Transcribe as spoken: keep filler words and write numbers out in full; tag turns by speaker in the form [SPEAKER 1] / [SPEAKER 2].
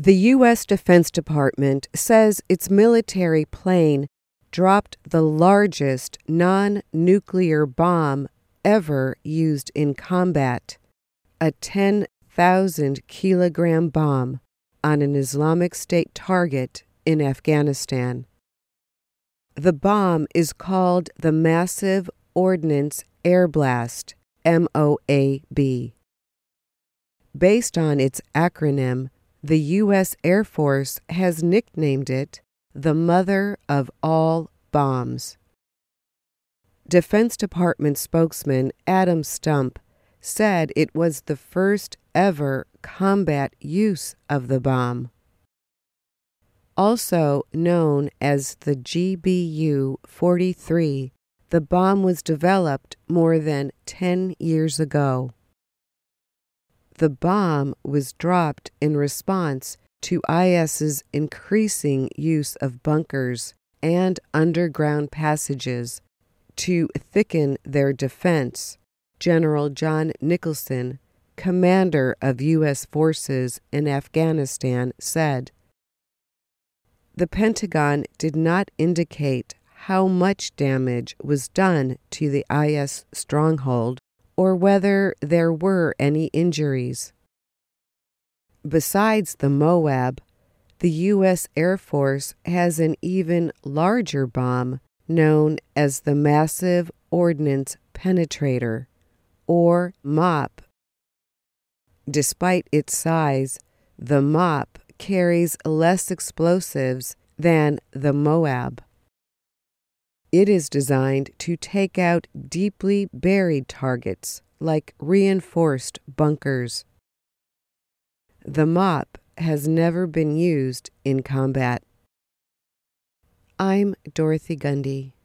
[SPEAKER 1] The U S Defense Department says its military plane dropped the largest non-nuclear bomb ever used in combat, a ten thousand kilogram bomb on an Islamic State target in Afghanistan. The bomb is called the Massive Ordnance Air Blast, M O A B. Based on its acronym, the U S Air Force has nicknamed it the Mother of All Bombs. Defense Department spokesman Adam Stump said it was the first ever combat use of the bomb. Also known as the G B U forty-three, the bomb was developed more than ten years ago. The bomb was dropped in response to IS's increasing use of bunkers and underground passages to thicken their defense, General John Nicholson, commander of U S forces in Afghanistan, said. The Pentagon did not indicate how much damage was done to the I S stronghold or whether there were any injuries. Besides the Moab, the U S Air Force has an even larger bomb known as the Massive Ordnance Penetrator, or MOP. Despite its size, the MOP carries less explosives than the Moab. It is designed to take out deeply buried targets like reinforced bunkers. The MOP has never been used in combat. I'm Dorothy Gundy.